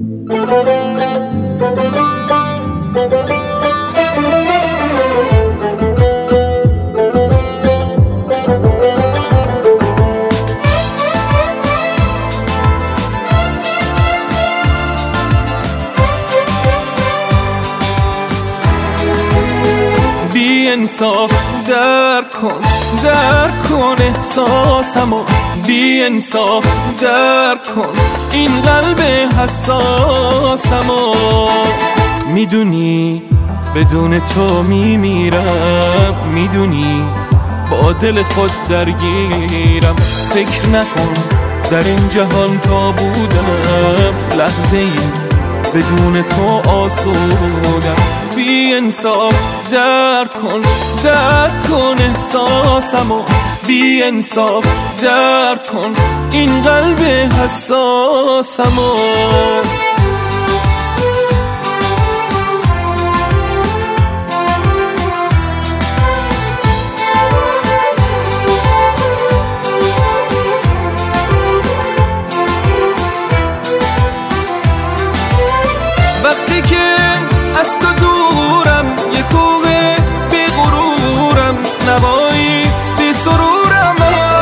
انصاف در کن احساسمو، بی انصاف در کن این قلب حساسمو. میدونی بدون تو میمیرم، میدونی با دل خود درگیرم. فکر نکن در این جهان تا بودم لحظه ای بدون تو آسودم. بی انصاف در کن احساسمو، بی انصاف در کن این قلب حساسمو. وقتی که از تو دورم، یه کوه بی غرورم، نوایی بی سرورم،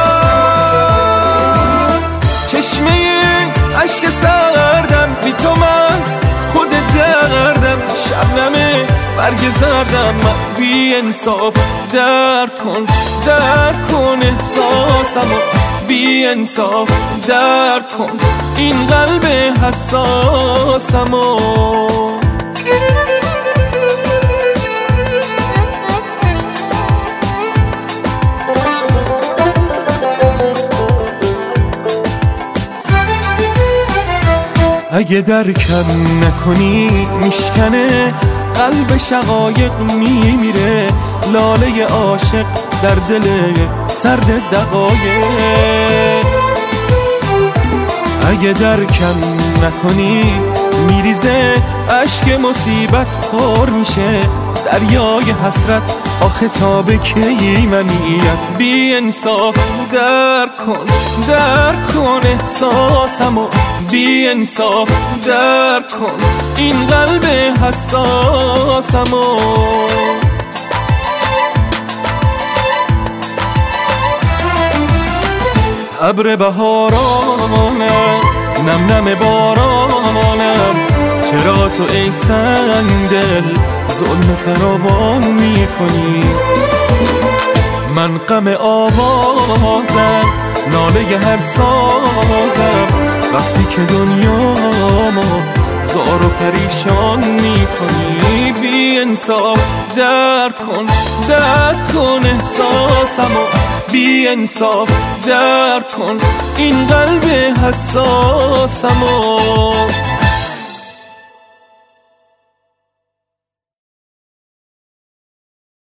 چشمه عشق سردم، بی تو من خود دردم، شبنم برگ زردم. بی انصاف در کن احساسمو، بی انصاف در کن این قلب حساسمو. اگه درکم نکنی میشکنه قلب، شقایق میمیره لاله عاشق در دل سرد دقایق. اگه درکم نکنی میریزه اشک مصیبت پر میشه دریای حسرت، آخه تا به کی منیت. بی انصاف در کن احساسمو، بی انصاف در کن این قلب حساسمو. ابر بهارانم، نم نم بارانم، چرا تو ای سنگدل ظلم فراوان میکنی؟ من غم آوازم، ناله هر سازم، وقتی که دنیامو زار و پریشان میکنی. بی انصاف در کن احساسمو، بی انصاف در کن این قلب حساسمو.